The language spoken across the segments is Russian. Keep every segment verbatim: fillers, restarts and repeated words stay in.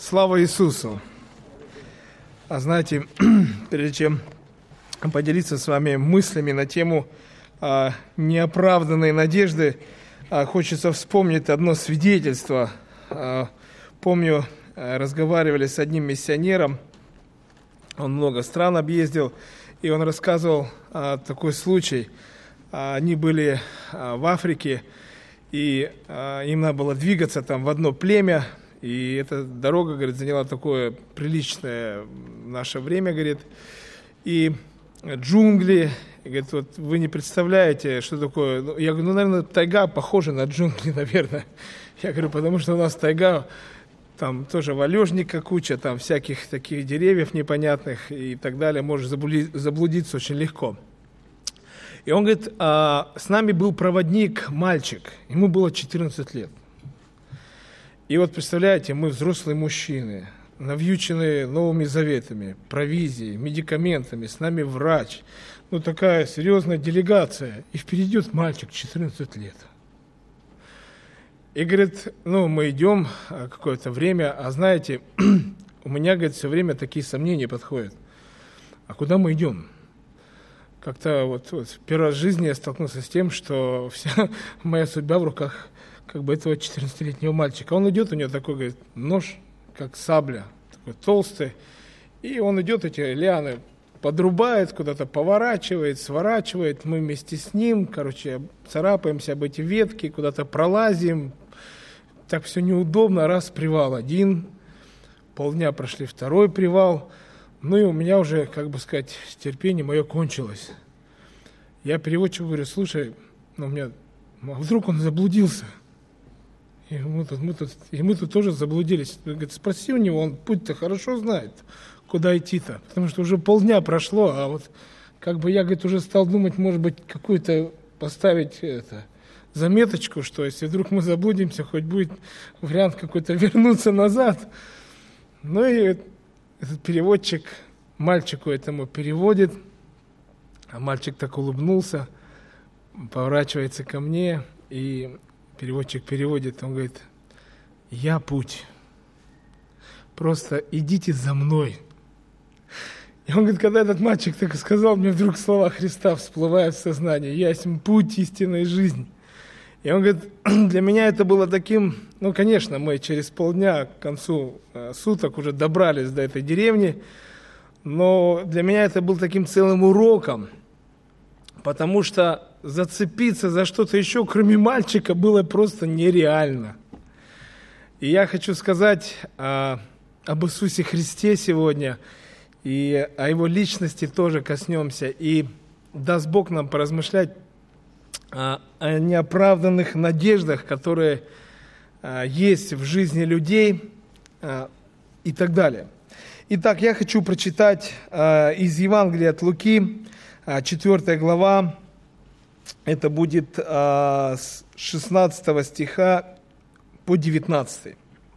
Слава Иисусу! А знаете, прежде чем поделиться с вами мыслями на тему а, неоправданной надежды, а, хочется вспомнить одно свидетельство. А, помню, разговаривали с одним миссионером, он много стран объездил, и он рассказывал а, такой случай. А, они были а, в Африке, и а, им надо было двигаться там в одно племя, и эта дорога, говорит, заняла такое приличное в наше время, говорит, и джунгли, и, говорит, вот вы не представляете, что такое. Я говорю, ну, наверное, тайга похожа на джунгли, наверное. Я говорю, потому что у нас тайга, там тоже валежника куча, там всяких таких деревьев непонятных и так далее, можешь заблудиться очень легко. И он говорит, а, с нами был проводник, мальчик, ему было четырнадцать лет. И вот представляете, мы взрослые мужчины, навьюченные новыми заветами, провизией, медикаментами, с нами врач. Ну, такая серьезная делегация. И впереди идет мальчик, четырнадцать лет. И говорит, ну, мы идем какое-то время, а знаете, у меня, говорит, все время такие сомнения подходят. А куда мы идем? Как-то вот, вот первый раз в жизни я столкнулся с тем, что вся моя судьба в руках как бы этого четырнадцатилетнего мальчика. Он идет, у него такой, говорит, нож, как сабля, такой толстый, и он идет, эти лианы подрубает, куда-то поворачивает, сворачивает, мы вместе с ним, короче, царапаемся об эти ветки, куда-то пролазим, так все неудобно, раз привал один, полдня прошли второй привал, ну и у меня уже, как бы сказать, терпение мое кончилось. Я переводчику говорю, слушай, ну у меня, а вдруг он заблудился? И мы тут, мы тут, и мы тут тоже заблудились. Он говорит, спроси у него, он путь-то хорошо знает, куда идти-то. Потому что уже полдня прошло, а вот как бы я, говорит, уже стал думать, может быть, какую-то поставить это, заметочку, что если вдруг мы заблудимся, хоть будет вариант какой-то вернуться назад. Ну и этот переводчик мальчику этому переводит, а мальчик так улыбнулся, поворачивается ко мне, и переводчик переводит, он говорит, я путь, просто идите за мной. И он говорит, когда этот мальчик так сказал, мне вдруг слова Христа всплывают в сознание, я есть путь, истинная жизнь. И он говорит, для меня это было таким, ну, конечно, мы через полдня к концу э, суток уже добрались до этой деревни, но для меня это был таким целым уроком, потому что зацепиться за что-то еще, кроме мальчика, было просто нереально. И я хочу сказать а, об Иисусе Христе сегодня, и о Его личности тоже коснемся, и даст Бог нам поразмышлять а, о неоправданных надеждах, которые а, есть в жизни людей а, и так далее. Итак, я хочу прочитать а, из Евангелия от Луки, а, четвёртая глава, это будет а, с шестнадцатого стиха по девятнадцатый.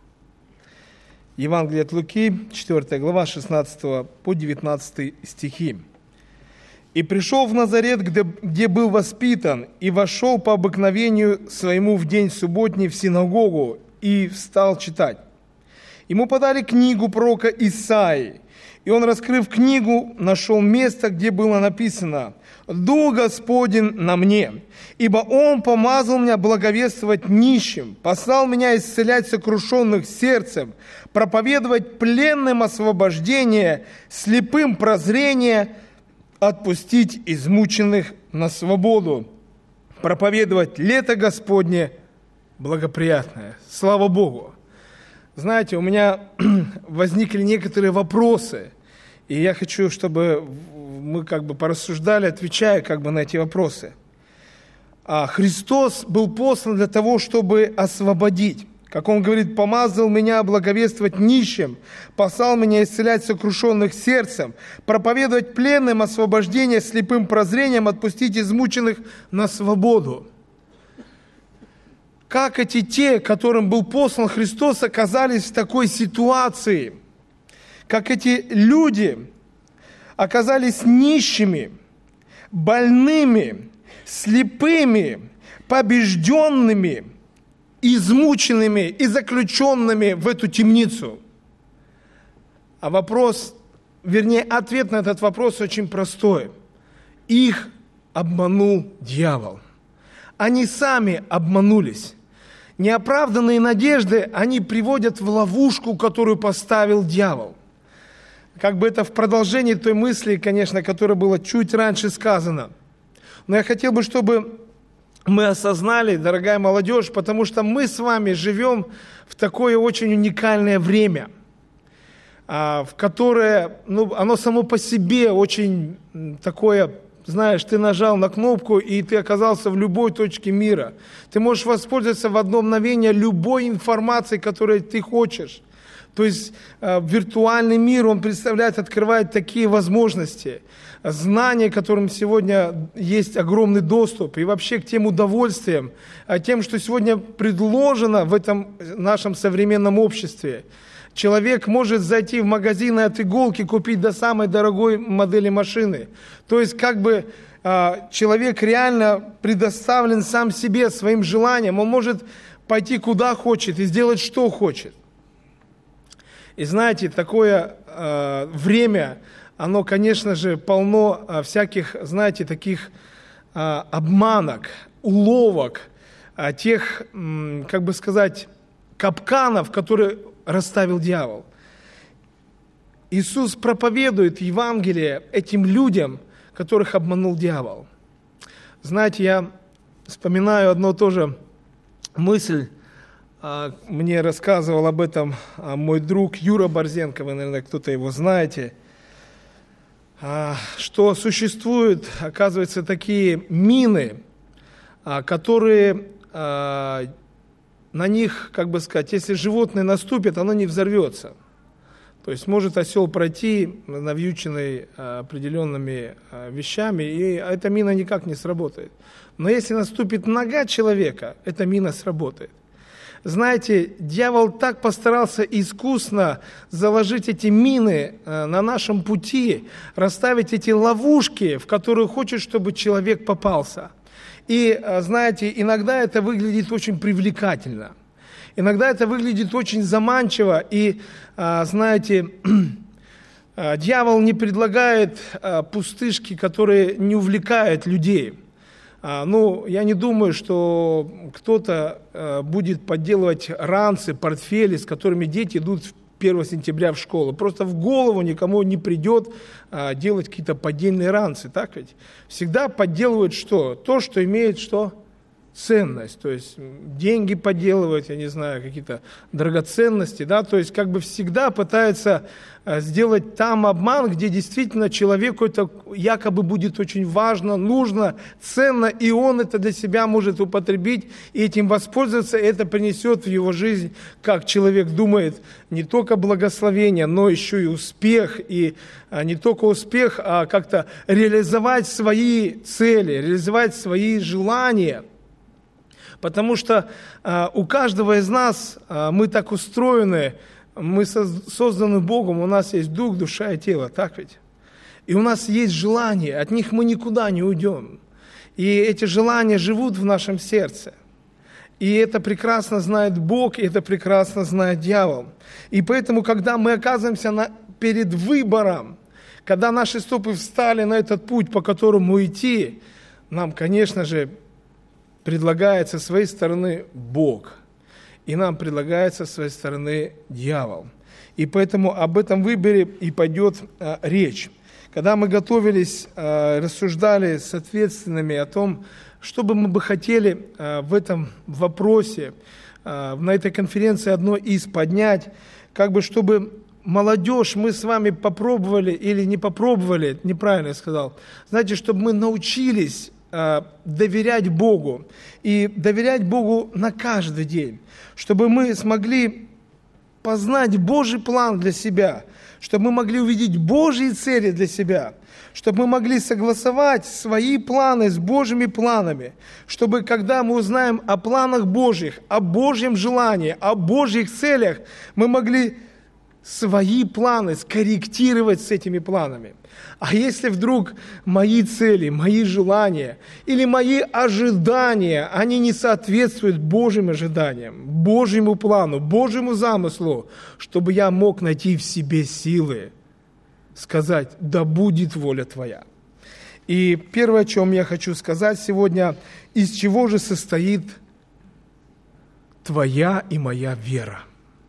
Евангелие от Луки, четвёртая глава, шестнадцатого по девятнадцатый стихи. «И пришел в Назарет, где, где был воспитан, и вошел по обыкновению своему в день субботний в синагогу, и встал читать. Ему подали книгу пророка Исаии, и он, раскрыв книгу, нашел место, где было написано: «Дух Господень на мне, ибо Он помазал меня благовествовать нищим, послал меня исцелять сокрушенных сердцем, проповедовать пленным освобождение, слепым прозрение, отпустить измученных на свободу, проповедовать лето Господне благоприятное». Слава Богу! Знаете, у меня возникли некоторые вопросы, и я хочу, чтобы мы как бы порассуждали, отвечая как бы на эти вопросы. А Христос был послан для того, чтобы освободить. Как Он говорит, помазал меня благовествовать нищим, послал меня исцелять сокрушенных сердцем, проповедовать пленным освобождение, слепым прозрением, отпустить измученных на свободу. Как эти те, которым был послан Христос, оказались в такой ситуации? Как эти люди оказались нищими, больными, слепыми, побежденными, измученными и заключенными в эту темницу? А вопрос, вернее, ответ на этот вопрос очень простой. Их обманул дьявол. Они сами обманулись. Неоправданные надежды они приводят в ловушку, которую поставил дьявол. Как бы это в продолжении той мысли, конечно, которая была чуть раньше сказана. Но я хотел бы, чтобы мы осознали, дорогая молодежь, потому что мы с вами живем в такое очень уникальное время, в которое, ну, оно само по себе очень такое, знаешь, ты нажал на кнопку, и ты оказался в любой точке мира. Ты можешь воспользоваться в одно мгновение любой информацией, которую ты хочешь. То есть э, виртуальный мир, он представляет, открывает такие возможности. Знания, которым сегодня есть огромный доступ, и вообще к тем удовольствиям, тем, что сегодня предложено в этом нашем современном обществе. Человек может зайти в магазин и от иголки купить до самой дорогой модели машины. То есть как бы человек реально предоставлен сам себе, своим желаниям. Он может пойти куда хочет и сделать что хочет. И знаете, такое э, время, оно, конечно же, полно э, всяких, знаете, таких э, обманок, уловок, э, тех, э, как бы сказать, капканов, которые расставил дьявол. Иисус проповедует Евангелие этим людям, которых обманул дьявол. Знаете, я вспоминаю одно тоже мысль, мне рассказывал об этом мой друг Юра Борзенко, вы, наверное, кто-то его знаете, что существуют, оказывается, такие мины, которые на них, как бы сказать, если животное наступит, оно не взорвется. То есть может осел пройти, навьюченный определенными вещами, и эта мина никак не сработает. Но если наступит нога человека, эта мина сработает. Знаете, дьявол так постарался искусно заложить эти мины на нашем пути, расставить эти ловушки, в которые хочет, чтобы человек попался. И, знаете, иногда это выглядит очень привлекательно. Иногда это выглядит очень заманчиво. И, знаете, дьявол не предлагает пустышки, которые не увлекают людей. Ну, я не думаю, что кто-то будет подделывать ранцы, портфели, с которыми дети идут первого сентября в школу. Просто в голову никому не придет а, делать какие-то поддельные ранцы, так ведь? Всегда подделывают что? То, что имеет что? Ценность. То есть деньги подделывают, я не знаю, какие-то драгоценности, да, то есть как бы всегда пытаются а, сделать там обман, где действительно человеку это якобы будет очень важно, нужно, ценно, и он это для себя может употребить, и этим воспользоваться, и это принесет в его жизнь, как человек думает, не только благословение, но еще и успех, и а, не только успех, а как-то реализовать свои цели, реализовать свои желания. Потому что а, у каждого из нас, а, мы так устроены, мы со- созданы Богом, у нас есть дух, душа и тело, так ведь? И у нас есть желания, от них мы никуда не уйдем. И эти желания живут в нашем сердце. И это прекрасно знает Бог, и это прекрасно знает дьявол. И поэтому, когда мы оказываемся на, перед выбором, когда наши стопы встали на этот путь, по которому идти, нам, конечно же, предлагается со своей стороны Бог, и нам предлагается со своей стороны дьявол. И поэтому об этом выборе и пойдет а, речь. Когда мы готовились, а, рассуждали с ответственными о том, что бы мы бы хотели а, в этом вопросе, а, на этой конференции одно из поднять, как бы чтобы молодежь мы с вами попробовали или не попробовали, неправильно я сказал, знаете, чтобы мы научились доверять Богу, и доверять Богу на каждый день, чтобы мы смогли познать Божий план для себя, чтобы мы могли увидеть Божьи цели для себя, чтобы мы могли согласовать свои планы с Божьими планами, чтобы когда мы узнаем о планах Божьих, о Божьем желании, о Божьих целях, мы могли свои планы скорректировать с этими планами. А если вдруг мои цели, мои желания или мои ожидания, они не соответствуют Божьим ожиданиям, Божьему плану, Божьему замыслу, чтобы я мог найти в себе силы сказать: да будет воля Твоя. И первое, о чем я хочу сказать сегодня: из чего же состоит твоя и моя вера?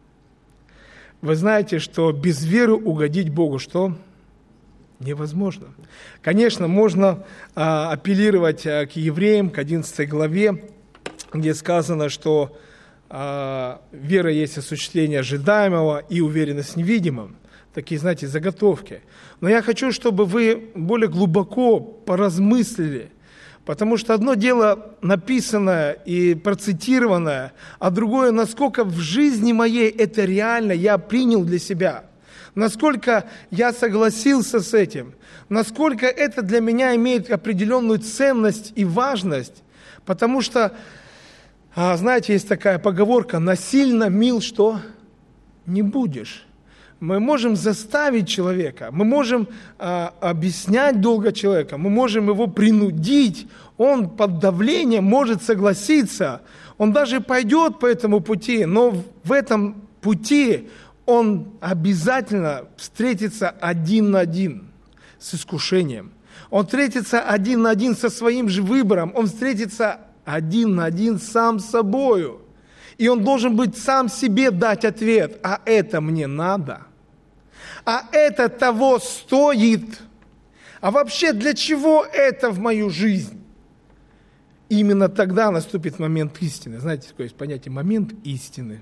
Вы знаете, что без веры угодить Богу что? Невозможно. Конечно, можно а, апеллировать а, к евреям, к одиннадцатой главе, где сказано, что а, вера есть осуществление ожидаемого и уверенность в невидимом. Такие, знаете, заготовки. Но я хочу, чтобы вы более глубоко поразмыслили, потому что одно дело написанное и процитированное, а другое, насколько в жизни моей это реально я принял для себя, насколько я согласился с этим, насколько это для меня имеет определенную ценность и важность, потому что, знаете, есть такая поговорка: насильно мил что? Не будешь. Мы можем заставить человека, мы можем а, объяснять долго человека, мы можем его принудить, он под давлением может согласиться, он даже пойдет по этому пути, но в этом пути он обязательно встретится один на один с искушением, он встретится один на один со своим же выбором, он встретится один на один сам с собою. И он должен быть сам себе дать ответ: а это мне надо? А это того стоит? А вообще для чего это в мою жизнь? Именно тогда наступит момент истины. Знаете, такое есть понятие момент истины.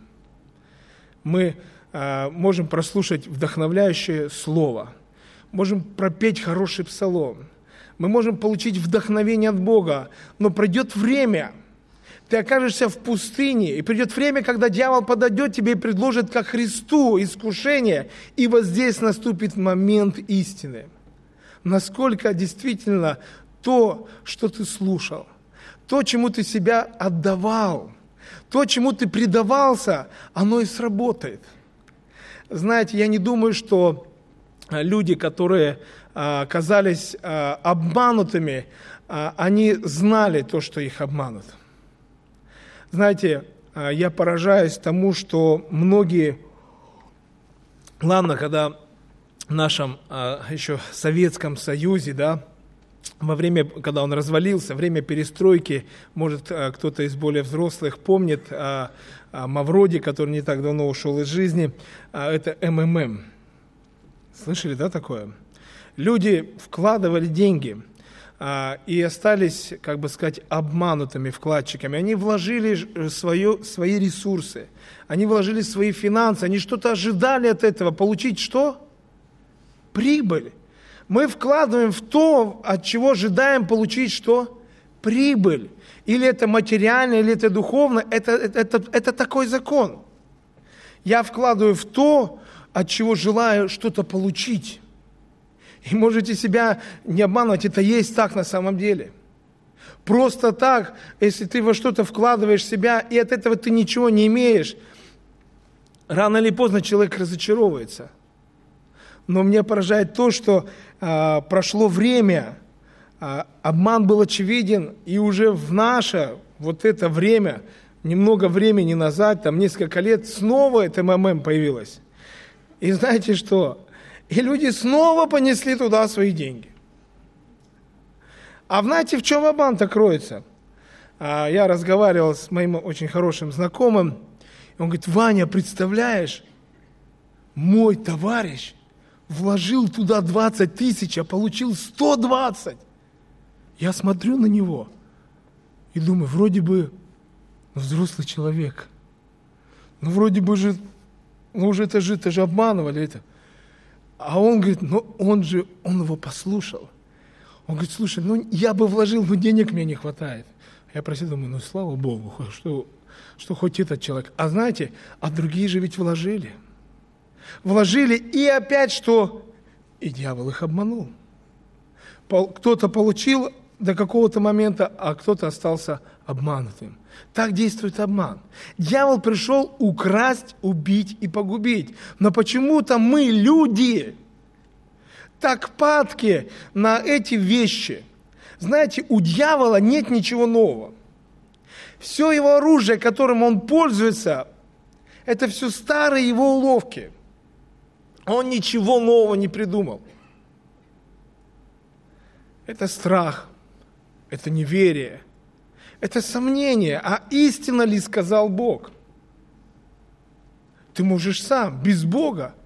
Мы э, можем прослушать вдохновляющее слово, можем пропеть хороший псалом, мы можем получить вдохновение от Бога, но пройдет время, ты окажешься в пустыне, и придет время, когда дьявол подойдет тебе и предложит ко Христу искушение, и вот здесь наступит момент истины. Насколько действительно то, что ты слушал, то, чему ты себя отдавал, то, чему ты предавался, оно и сработает. Знаете, я не думаю, что люди, которые оказались обманутыми, они знали то, что их обманут. Знаете, я поражаюсь тому, что многие, ладно, когда в нашем еще Советском Союзе, да, во время, когда он развалился, время перестройки, может, кто-то из более взрослых помнит о, о Мавроди, который не так давно ушел из жизни, это эм эм эм. Слышали, да, такое? Люди вкладывали деньги и остались, как бы сказать, обманутыми вкладчиками. Они вложили свое, свои ресурсы, они вложили свои финансы, они что-то ожидали от этого. Получить что? Прибыль. Мы вкладываем в то, от чего ожидаем получить что? Прибыль. Или это материально, или это духовно. Это, это, это, это такой закон. Я вкладываю в то, от чего желаю что-то получить. И можете себя не обманывать, это есть так на самом деле. Просто так, если ты во что-то вкладываешь себя, и от этого ты ничего не имеешь, рано или поздно человек разочаровывается. Но меня поражает то, что а, прошло время, а, обман был очевиден, и уже в наше вот это время, немного времени назад, там несколько лет, снова это эм эм эм появилось. И знаете что? И люди снова понесли туда свои деньги. А знаете, в чем обман-то кроется? А, я разговаривал с моим очень хорошим знакомым, и он говорит: Ваня, представляешь, мой товарищ вложил туда двадцать тысяч, а получил сто двадцать. Я смотрю на него и думаю, вроде бы ну, взрослый человек. Ну, вроде бы же, ну, уже это же, это же обманывали это. А он говорит, ну, он же, он его послушал. Он говорит, слушай, ну, я бы вложил, но денег мне не хватает. Я про себя думаю, ну, слава Богу, что, что хоть этот человек. А знаете, а другие же ведь вложили. Вложили, и опять что? И дьявол их обманул. Кто-то получил до какого-то момента, а кто-то остался обманутым. Так действует обман. Дьявол пришел украсть, убить и погубить. Но почему-то мы, люди, так падки на эти вещи. Знаете, у дьявола нет ничего нового. Все его оружие, которым он пользуется, это все старые его уловки. Он ничего нового не придумал. Это страх, это неверие, это сомнение. А истинно ли сказал Бог? Ты можешь сам, без Бога.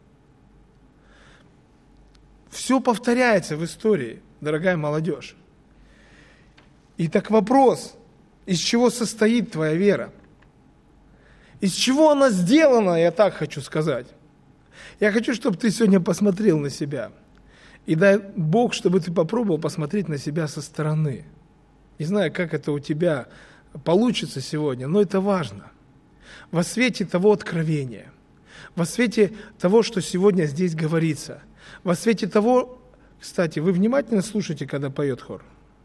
Все повторяется в истории, дорогая молодежь. Итак, вопрос, из чего состоит твоя вера? Из чего она сделана, я так хочу сказать. Я хочу, чтобы ты сегодня посмотрел на себя. И дай Бог, чтобы ты попробовал посмотреть на себя со стороны. Не знаю, как это у тебя получится сегодня, но это важно. Во свете того откровения, во свете того, что сегодня здесь говорится, во свете того, кстати, вы внимательно слушайте, когда поет хор.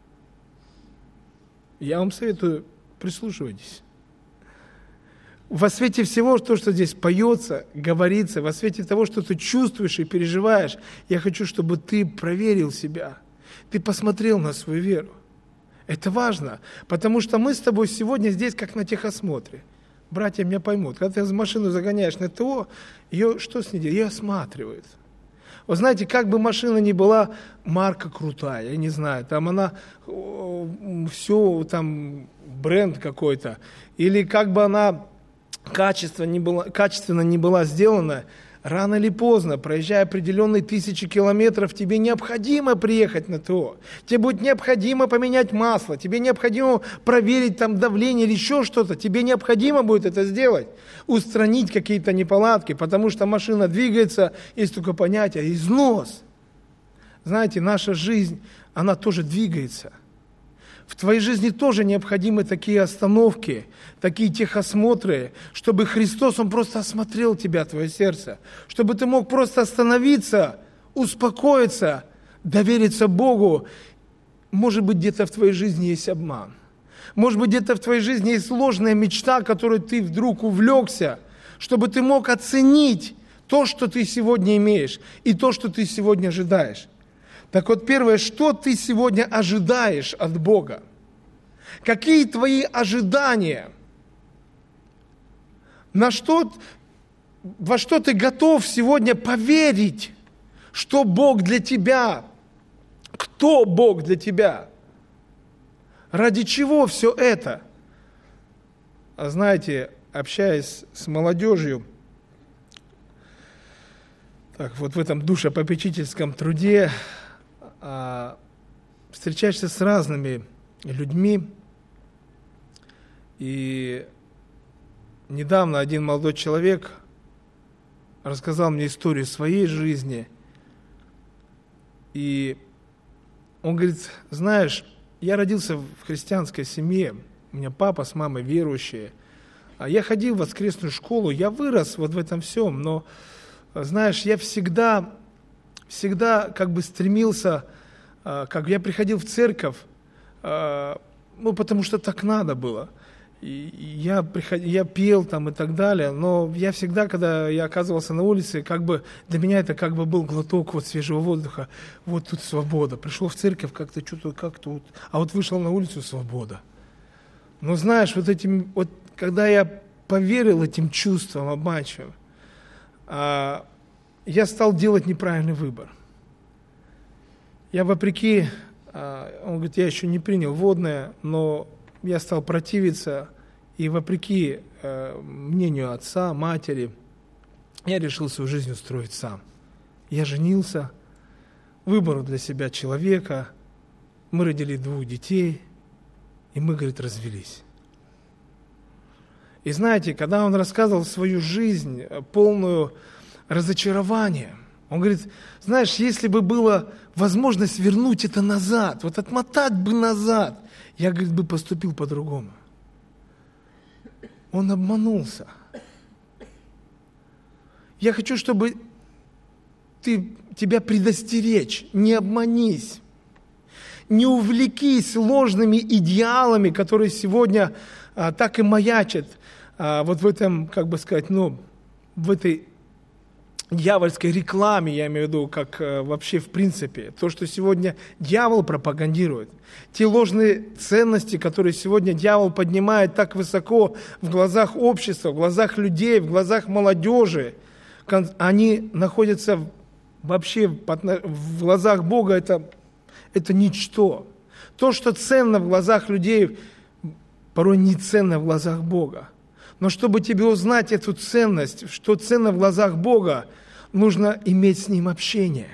Я вам советую, прислушивайтесь. Во свете всего, то, что здесь поется, говорится, во свете того, что ты чувствуешь и переживаешь, я хочу, чтобы ты проверил себя. Ты посмотрел на свою веру. Это важно, потому что мы с тобой сегодня здесь как на техосмотре. Братья меня поймут. Когда ты машину загоняешь на ТО, ее что с ней делают? Ее осматривают. Вы знаете, как бы машина ни была, марка крутая, я не знаю, там она, все, там бренд какой-то, или как бы она качественно не была, качественно не была сделана, рано или поздно, проезжая определенные тысячи километров, тебе необходимо приехать на ТО. Тебе будет необходимо поменять масло, тебе необходимо проверить там давление или еще что-то. Тебе необходимо будет это сделать, устранить какие-то неполадки, потому что машина двигается, есть только понятие износ. Знаете, наша жизнь, она тоже двигается. В твоей жизни тоже необходимы такие остановки, такие техосмотры, чтобы Христос, Он просто осмотрел тебя, твое сердце, чтобы ты мог просто остановиться, успокоиться, довериться Богу. Может быть, где-то в твоей жизни есть обман. Может быть, где-то в твоей жизни есть ложная мечта, которой ты вдруг увлекся, чтобы ты мог оценить то, что ты сегодня имеешь, и то, что ты сегодня ожидаешь. Так вот, первое, что ты сегодня ожидаешь от Бога? Какие твои ожидания? На что, во что ты готов сегодня поверить, что Бог для тебя? Кто Бог для тебя? Ради чего все это? А знаете, общаясь с молодежью, так вот в этом душепопечительском труде, встречаешься с разными людьми, и недавно один молодой человек рассказал мне историю своей жизни, и он говорит: знаешь, я родился в христианской семье, у меня папа с мамой верующие, а я ходил в воскресную школу, я вырос вот в этом всем, но, знаешь, я всегда, всегда как бы стремился, как я приходил в церковь, ну, потому что так надо было. И я, приход... я пел там и так далее, но я всегда, когда я оказывался на улице, как бы для меня это как бы был глоток вот свежего воздуха. Вот тут свобода. Пришел в церковь, как-то что-то, как-то вот, а вот вышел на улицу — свобода. Но знаешь, вот этим, вот когда я поверил этим чувствам обманчивым, я стал делать неправильный выбор. Я вопреки, он говорит, я еще не принял водное, но я стал противиться, и вопреки э, мнению отца, матери, я решил свою жизнь устроить сам. Я женился, выбрал для себя человека, мы родили двух детей, и мы, говорит, развелись. И знаете, когда он рассказывал свою жизнь, полную разочарования, он говорит, знаешь, если бы была возможность вернуть это назад, вот отмотать бы назад, я, говорит, бы поступил по-другому. Он обманулся. Я хочу, чтобы ты, тебя предостеречь, не обманись. не увлекись ложными идеалами, которые сегодня а, так и маячат а, вот в этом, как бы сказать, ну, в этой дьявольской рекламе, я имею в виду, как а, вообще в принципе, то, что сегодня дьявол пропагандирует, те ложные ценности, которые сегодня дьявол поднимает так высоко в глазах общества, в глазах людей, в глазах молодежи, они находятся вообще в глазах Бога, это, это ничто. То, что ценно в глазах людей, порой не ценно в глазах Бога. Но чтобы тебе узнать эту ценность, что ценно в глазах Бога, нужно иметь с Ним общение.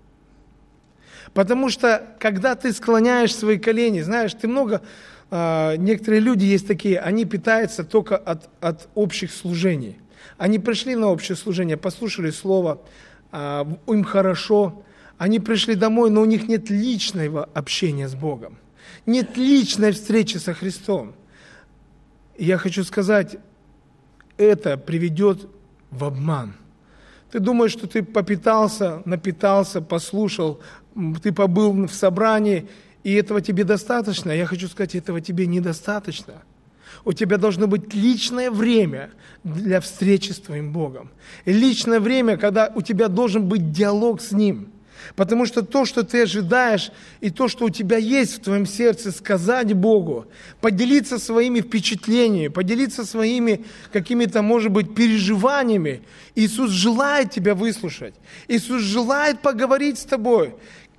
Потому что, когда ты склоняешь свои колени, знаешь, ты много, э, некоторые люди есть такие, они питаются только от, от общих служений. Они пришли на общее служение, послушали Слово, э, им хорошо, они пришли домой, но у них нет личного общения с Богом, нет личной встречи со Христом. И я хочу сказать, это приведет в обман. Ты думаешь, что ты попитался, напитался, послушал, ты побыл в собрании, и этого тебе достаточно? Я хочу сказать, этого тебе недостаточно. У тебя должно быть личное время для встречи с твоим Богом. И личное время, когда у тебя должен быть диалог с Ним. Потому что то, что ты ожидаешь, и то, что у тебя есть в твоем сердце, сказать Богу, поделиться своими впечатлениями, поделиться своими какими-то, может быть, переживаниями. Иисус желает тебя выслушать. Иисус желает поговорить с тобой.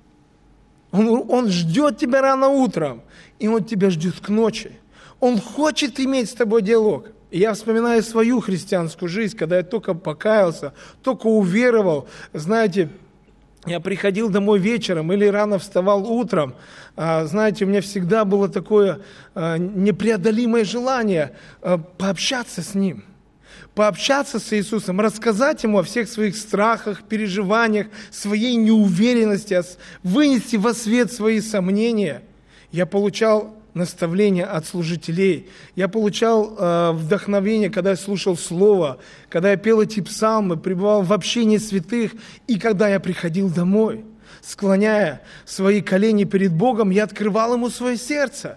Он, он ждет тебя рано утром, и Он тебя ждет к ночи. Он хочет иметь с тобой диалог. И я вспоминаю свою христианскую жизнь, когда я только покаялся, только уверовал. Знаете, я приходил домой вечером или рано вставал утром. Знаете, у меня всегда было такое непреодолимое желание пообщаться с Ним. Пообщаться с Иисусом, рассказать Ему о всех своих страхах, переживаниях, своей неуверенности, вынести во свет свои сомнения. Я получал наставления от служителей. Я получал э, вдохновение, когда я слушал Слово, когда я пел эти псалмы, пребывал в общении святых, и когда я приходил домой, склоняя свои колени перед Богом, я открывал Ему свое сердце.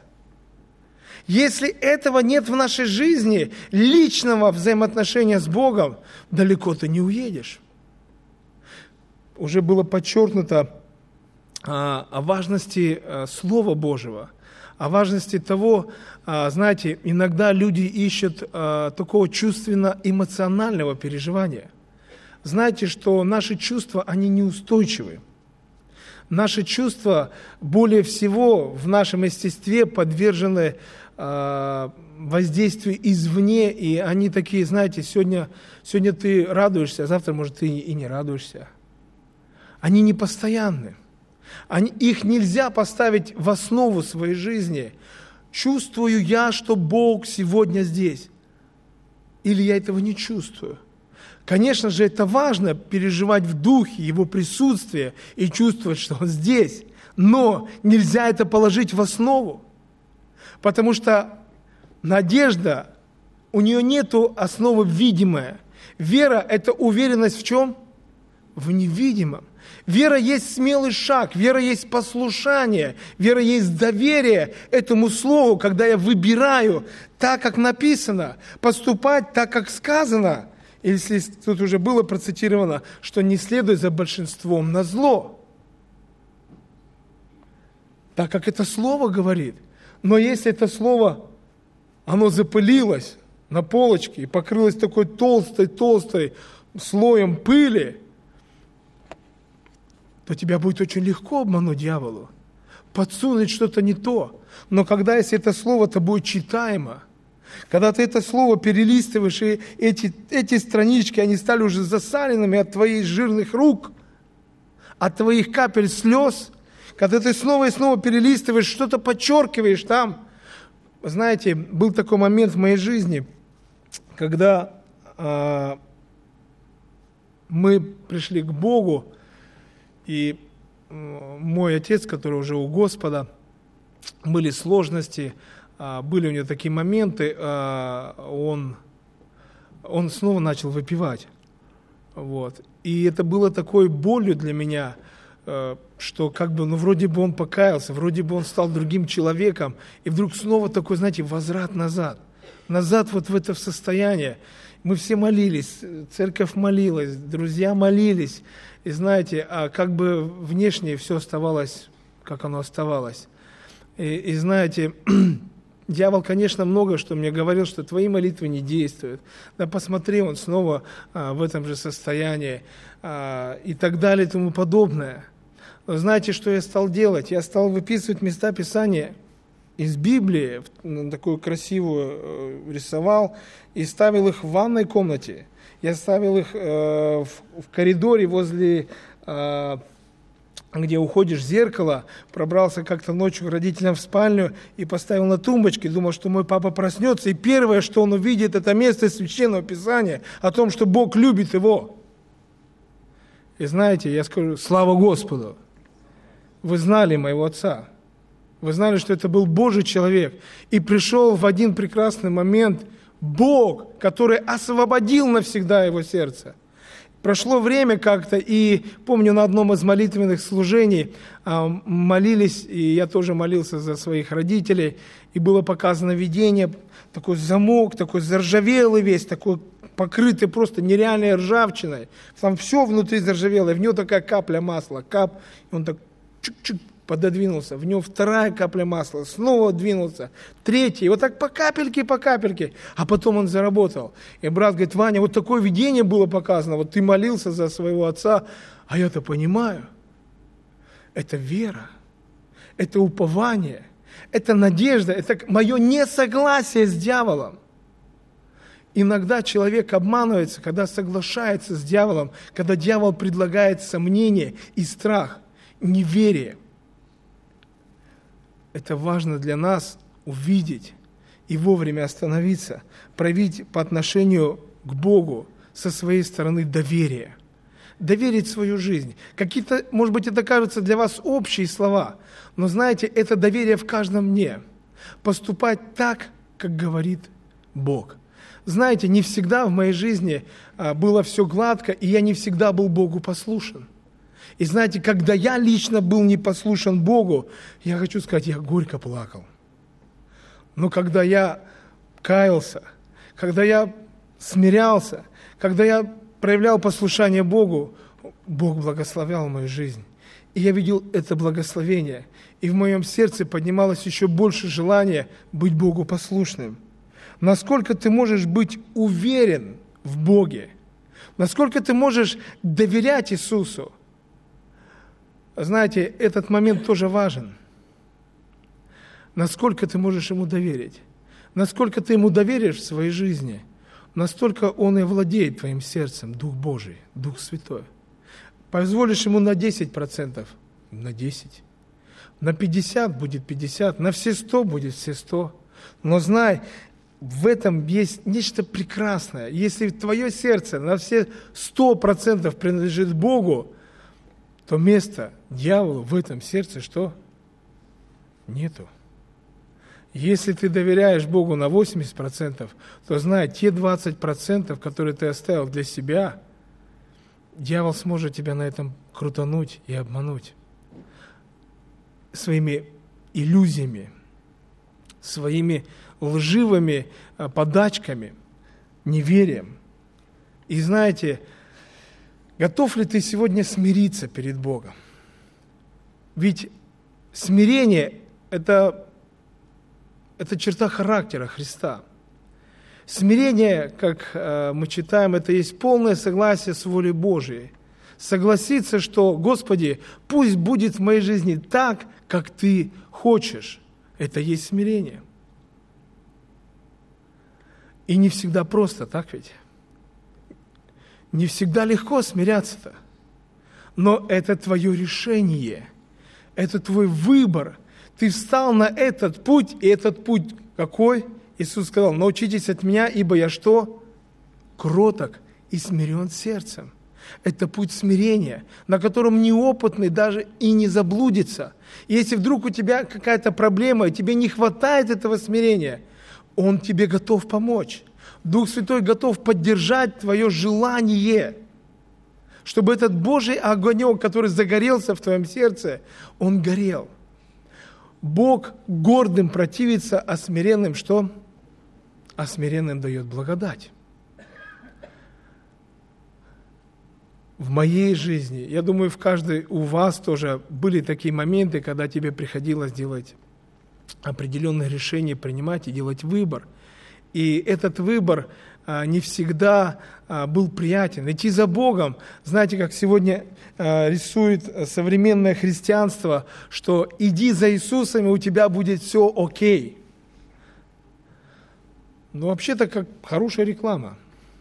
Если этого нет в нашей жизни, личного взаимоотношения с Богом, далеко ты не уедешь. Уже было подчеркнуто а, о важности а, Слова Божьего, о важности того, а, знаете, иногда люди ищут а, такого чувственно-эмоционального переживания. Знаете, что наши чувства, они неустойчивы. Наши чувства более всего в нашем естестве подвержены воздействию извне, и они такие, знаете, сегодня, сегодня ты радуешься, а завтра, может, ты и не радуешься. Они непостоянны. Они, их нельзя поставить в основу своей жизни. Чувствую я, что Бог сегодня здесь. Или я этого не чувствую. Конечно же, это важно, переживать в духе Его присутствие и чувствовать, что Он здесь. Но нельзя это положить в основу. Потому что надежда, у нее нет основы видимой. Вера – это уверенность в чем? В невидимом. Вера есть смелый шаг, вера есть послушание, вера есть доверие этому слову, когда я выбираю так, как написано, поступать так, как сказано. Если тут уже было процитировано, что не следуй за большинством на зло. Так как это слово говорит. Но если это слово, оно запылилось на полочке и покрылось такой толстой-толстой слоем пыли, то тебя будет очень легко обмануть дьяволу, подсунуть что-то не то. Но когда, если это слово-то будет читаемо, когда ты это слово перелистываешь, и эти, эти странички, они стали уже засаленными от твоих жирных рук, от твоих капель слез, когда ты снова и снова перелистываешь, что-то подчеркиваешь там. Знаете, был такой момент в моей жизни, когда э, мы пришли к Богу, и э, мой отец, который уже у Господа, были сложности, э, были у него такие моменты, э, он, он снова начал выпивать. Вот. И это было такой болью для меня. что как бы, ну, вроде бы он покаялся, вроде бы он стал другим человеком, и вдруг снова такой, знаете, возврат назад. Назад вот в это состояние. Мы все молились, церковь молилась, друзья молились, и знаете, а как бы внешне все оставалось, как оно оставалось. И, и знаете, дьявол, конечно, много что мне говорил, что твои молитвы не действуют. Да посмотри, он снова а, в этом же состоянии, а, и так далее, и тому подобное. Но знаете, что я стал делать? Я стал выписывать места Писания из Библии, такую красивую э, рисовал, и ставил их в ванной комнате. Я ставил их э, в, в коридоре возле, э, где уходишь в зеркало, пробрался как-то ночью к родителям в спальню и поставил на тумбочке, думал, что мой папа проснется, и первое, что он увидит, это место Священного Писания о том, что Бог любит его. И знаете, я скажу, слава Господу, вы знали моего отца. Вы знали, что это был Божий человек. И пришел в один прекрасный момент Бог, который освободил навсегда его сердце. Прошло время как-то, и помню, на одном из молитвенных служений а, молились, и я тоже молился за своих родителей, и было показано видение, такой замок, такой заржавелый весь, такой покрытый просто нереальной ржавчиной. Там все внутри заржавело, и в него такая капля масла, кап, и он так чик-чик пододвинулся, в него вторая капля масла, снова двинулся, третья, и вот так по капельке, по капельке, а потом он заработал. И брат говорит, Ваня, вот такое видение было показано, вот ты молился за своего отца, а я-то понимаю, это вера, это упование, это надежда, это мое несогласие с дьяволом. Иногда человек обманывается, когда соглашается с дьяволом, когда дьявол предлагает сомнение и страх, неверие. Это важно для нас увидеть и вовремя остановиться, проявить по отношению к Богу со своей стороны доверие. Доверить свою жизнь. Какие-то, может быть, это кажутся для вас общие слова, но знаете, это доверие в каждом дне. Поступать так, как говорит Бог. Знаете, не всегда в моей жизни было все гладко, и я не всегда был Богу послушен. И знаете, когда я лично был не послушен Богу, я хочу сказать, я горько плакал. Но когда я каялся, когда я смирялся, когда я проявлял послушание Богу, Бог благословлял мою жизнь. И я видел это благословение. И в моем сердце поднималось еще больше желания быть Богу послушным. Насколько ты можешь быть уверен в Боге? Насколько ты можешь доверять Иисусу? Знаете, этот момент тоже важен. Насколько ты можешь Ему доверить? Насколько ты Ему доверишь в своей жизни, настолько Он и владеет твоим сердцем, Дух Божий, Дух Святой. Позволишь Ему на десять процентов, на десять. На пятьдесят будет пятьдесят, на все сто будет все сто. Но знай, в этом есть нечто прекрасное. Если твое сердце на все сто процентов принадлежит Богу, то места дьяволу в этом сердце что? Нету. Если ты доверяешь Богу на восемьдесят процентов, то знай, те двадцать процентов, которые ты оставил для себя, дьявол сможет тебя на этом крутануть и обмануть своими иллюзиями, своими лживыми подачками, неверием. И знаете, готов ли ты сегодня смириться перед Богом? Ведь смирение – это, это черта характера Христа. Смирение, как э, мы читаем, это есть полное согласие с волей Божией. Согласиться, что, Господи, пусть будет в моей жизни так, как Ты хочешь. Это есть смирение. И не всегда просто, так ведь? Не всегда легко смиряться-то. Но это твое решение, это твой выбор. Ты встал на этот путь, и этот путь какой? Иисус сказал, научитесь от меня, ибо я что? Кроток и смирен сердцем. Это путь смирения, на котором неопытный даже и не заблудится. И если вдруг у тебя какая-то проблема, и тебе не хватает этого смирения, Он тебе готов помочь. Дух Святой готов поддержать твое желание чтобы этот Божий огонек, который загорелся в твоем сердце, он горел. Бог гордым противится, а смиренным что? А смиренным дает благодать. В моей жизни, я думаю, в каждой у вас тоже были такие моменты, когда тебе приходилось делать определенные решения, принимать и делать выбор. И этот выбор а, не всегда а, был приятен. Идти за Богом, знаете, как сегодня а, рисует современное христианство, что иди за Иисусом, и у тебя будет все окей. Ну, вообще-то, как хорошая реклама.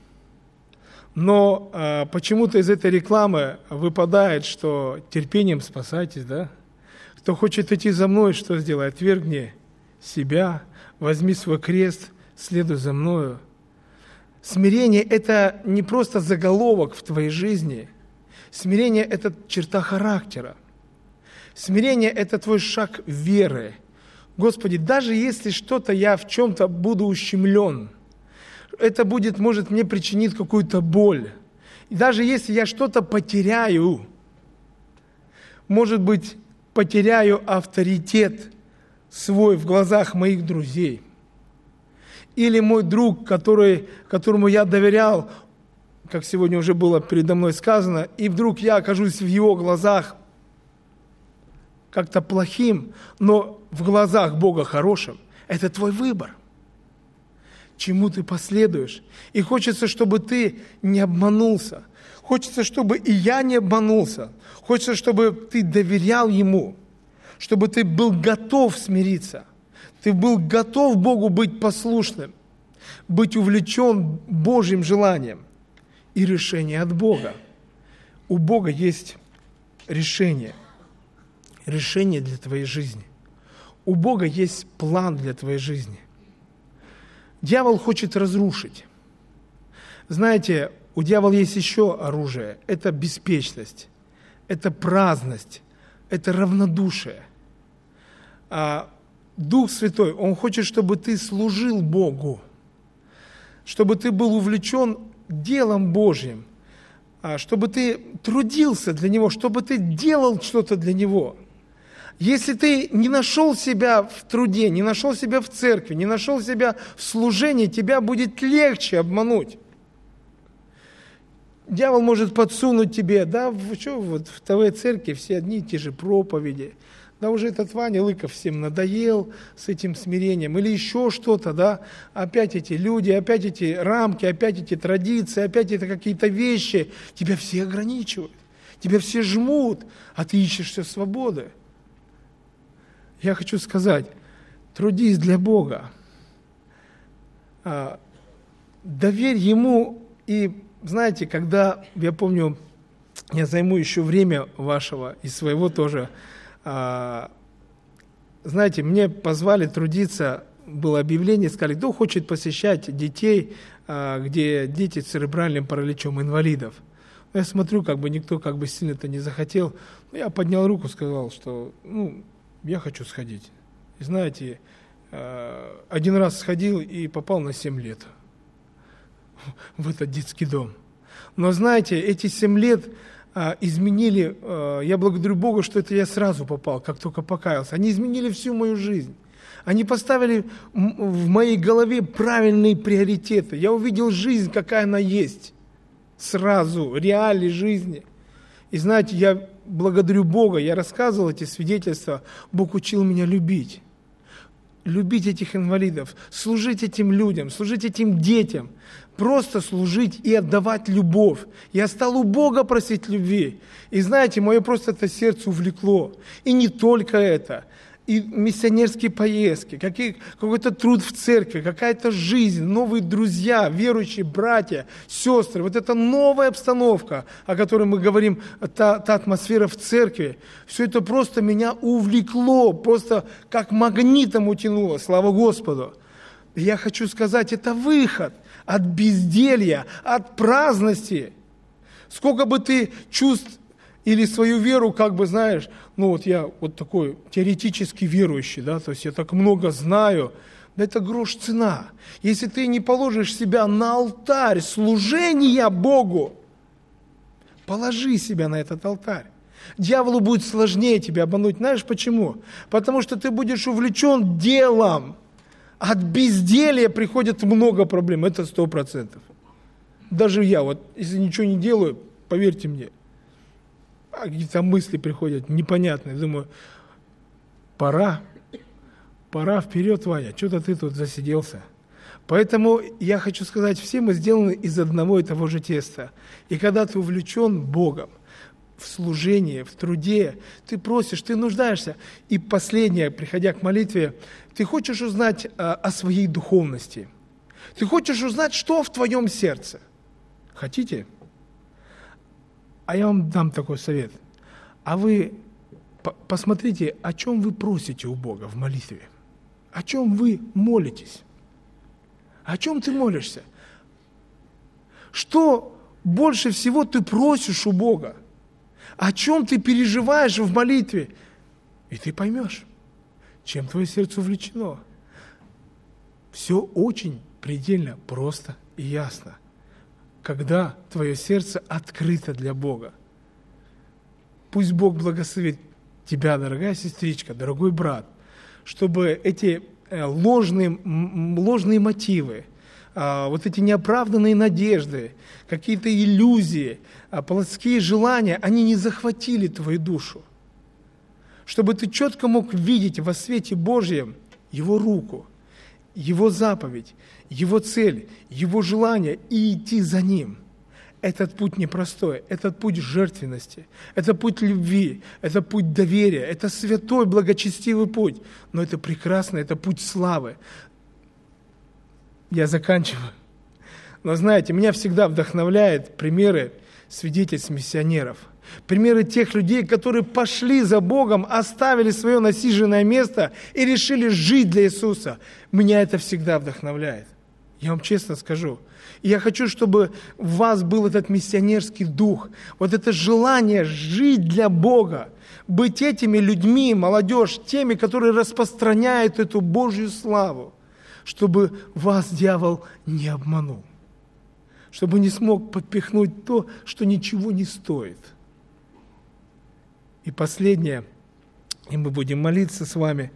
Но а, почему-то из этой рекламы выпадает, что терпением спасайтесь, да? Кто хочет идти за мной, что сделай? Отвергни себя, возьми свой крест, следуй за мною. Смирение – это не просто заголовок в твоей жизни. Смирение – это черта характера. Смирение – это твой шаг веры. Господи, даже если что-то я в чем-то буду ущемлен, это будет, может, мне причинит какую-то боль. И даже если я что-то потеряю, может быть, потеряю авторитет свой в глазах моих друзей. Или мой друг, который, которому я доверял, как сегодня уже было передо мной сказано, и вдруг я окажусь в его глазах как-то плохим, но в глазах Бога хорошим. Это твой выбор. Чему ты последуешь? И хочется, чтобы ты не обманулся. Хочется, чтобы и я не обманулся. Хочется, чтобы ты доверял Ему, чтобы ты был готов смириться. Ты был готов Богу быть послушным, быть увлечен Божьим желанием и решение от Бога. У Бога есть решение, решение для твоей жизни. У Бога есть план для твоей жизни. Дьявол хочет разрушить. Знаете, у дьявола есть еще оружие. Это беспечность, это праздность, это равнодушие. А Дух Святой, Он хочет, чтобы ты служил Богу, чтобы ты был увлечен делом Божьим, чтобы ты трудился для Него, чтобы ты делал что-то для Него. Если ты не нашел себя в труде, не нашел себя в церкви, не нашел себя в служении, тебя будет легче обмануть. Дьявол может подсунуть тебе, да, что вот в ТВ церкви все одни и те же проповеди. Да уже этот Ваня Лыков всем надоел с этим смирением. Или еще что-то, да. Опять эти люди, опять эти рамки, опять эти традиции, опять это какие-то вещи. Тебя все ограничивают, тебя все жмут, а ты ищешь все свободы. Я хочу сказать, трудись для Бога. Доверь Ему. И знаете, когда, я помню, я займу еще время вашего и своего тоже. Знаете, мне позвали трудиться, было объявление, сказали, кто хочет посещать детей, где дети с церебральным параличом, инвалидов. Но я смотрю, как бы никто как бы сильно-то не захотел. Но я поднял руку, сказал, что ну, я хочу сходить. И знаете, один раз сходил и попал на семь лет в этот детский дом. Но знаете, эти семь лет изменили, я благодарю Бога, что это я сразу попал, как только покаялся. Они изменили всю мою жизнь. Они поставили в моей голове правильные приоритеты. Я увидел жизнь, какая она есть. Сразу, реалии жизни. И знаете, я благодарю Бога, я рассказывал эти свидетельства, Бог учил меня любить. Любить этих инвалидов, служить этим людям, служить этим детям. Просто служить и отдавать любовь. Я стал у Бога просить любви. И знаете, мое просто это сердце увлекло. И не только это. И миссионерские поездки, какие, какой-то труд в церкви, какая-то жизнь, новые друзья, верующие братья, сестры. Вот эта новая обстановка, о которой мы говорим, та, та атмосфера в церкви, все это просто меня увлекло, просто как магнитом утянуло, слава Господу. И я хочу сказать, это выход от безделья, от праздности. Сколько бы ты чувств или свою веру, как бы, знаешь, ну вот я вот такой теоретически верующий, да, то есть я так много знаю, да это грош цена. Если ты не положишь себя на алтарь служения Богу, Положи себя на этот алтарь. Дьяволу будет сложнее тебя обмануть. Знаешь почему? Потому что ты будешь увлечен делом. От безделья приходит много проблем. Это сто процентов. Даже я, вот, если ничего не делаю, поверьте мне, какие-то мысли приходят непонятные. Думаю, пора, пора вперед, Ваня, что-то ты тут засиделся. Поэтому я хочу сказать, все мы сделаны из одного и того же теста. И когда ты увлечен Богом, в служении, в труде, ты просишь, ты нуждаешься. И последнее, приходя к молитве, ты хочешь узнать а, о своей духовности. Ты хочешь узнать, что в твоем сердце. Хотите? А я вам дам такой совет. А вы по- посмотрите, о чем вы просите у Бога в молитве. О чем вы молитесь. О чем ты молишься? Что больше всего ты просишь у Бога? О чем ты переживаешь в молитве? И ты поймешь, чем твое сердце увлечено. Все очень предельно просто и ясно. Когда твое сердце открыто для Бога. Пусть Бог благословит тебя, дорогая сестричка, дорогой брат, чтобы эти ложные, ложные мотивы, вот эти неоправданные надежды, какие-то иллюзии, плотские желания, они не захватили твою душу. Чтобы ты четко мог видеть во свете Божьем Его руку, Его заповедь, Его цель, Его желание и идти за Ним. Этот путь непростой, этот путь жертвенности, это путь любви, это путь доверия, это святой, благочестивый путь, но это прекрасно, это путь славы. Я заканчиваю. Но знаете, меня всегда вдохновляют примеры свидетельств миссионеров. Примеры тех людей, которые пошли за Богом, оставили свое насиженное место и решили жить для Иисуса. Меня это всегда вдохновляет. Я вам честно скажу. И я хочу, чтобы в вас был этот миссионерский дух, вот это желание жить для Бога, быть этими людьми, молодежь, теми, которые распространяют эту Божью славу, чтобы вас дьявол не обманул, чтобы не смог подпихнуть то, что ничего не стоит. И последнее, и мы будем молиться с вами.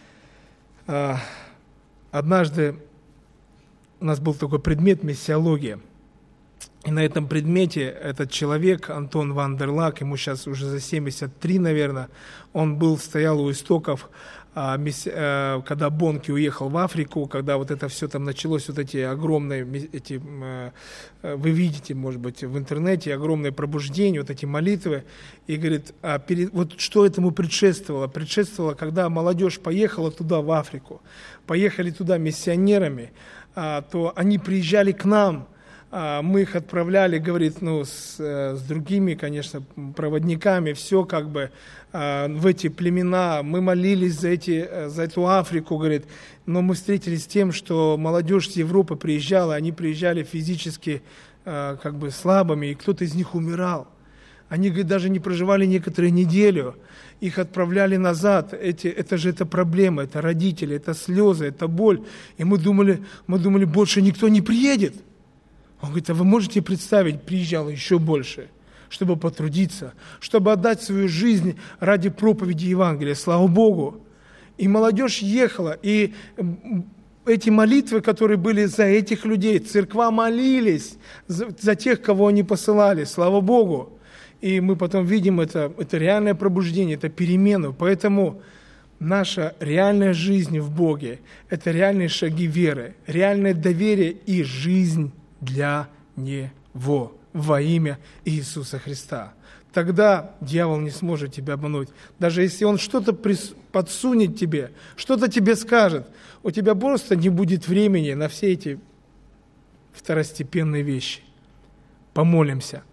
Однажды у нас был такой предмет миссиология. И на этом предмете этот человек, Антон ван дер Лак, ему сейчас уже за семьдесят три, наверное, он был, стоял у истоков, когда Бонки уехал в Африку, когда вот это все там началось, вот эти огромные, эти, вы видите, может быть, в интернете, огромное пробуждение, вот эти молитвы, и говорит, а перед, вот что этому предшествовало? Предшествовало, когда молодежь поехала туда, в Африку, поехали туда миссионерами, то они приезжали к нам, мы их отправляли, говорит, ну, с, с другими, конечно, проводниками, все как бы в эти племена, мы молились за, эти, за эту Африку, говорит, но мы встретились с тем, что молодежь с Европы приезжала, они приезжали физически как бы слабыми, и кто-то из них умирал. Они, говорит, даже не проживали некоторые неделю, их отправляли назад. Эти, это же это проблема, это родители, это слезы, это боль. И мы думали, мы думали, больше никто не приедет. Он говорит, а вы можете представить, приезжало еще больше, чтобы потрудиться, чтобы отдать свою жизнь ради проповеди Евангелия, слава Богу. И молодежь ехала, и эти молитвы, которые были за этих людей, церква молились за, за тех, кого они посылали, слава Богу. И мы потом видим это, это реальное пробуждение, это перемену. Поэтому наша реальная жизнь в Боге – это реальные шаги веры, реальное доверие и жизнь для Него во имя Иисуса Христа. Тогда дьявол не сможет тебя обмануть. Даже если он что-то подсунет тебе, что-то тебе скажет, у тебя просто не будет времени на все эти второстепенные вещи. Помолимся.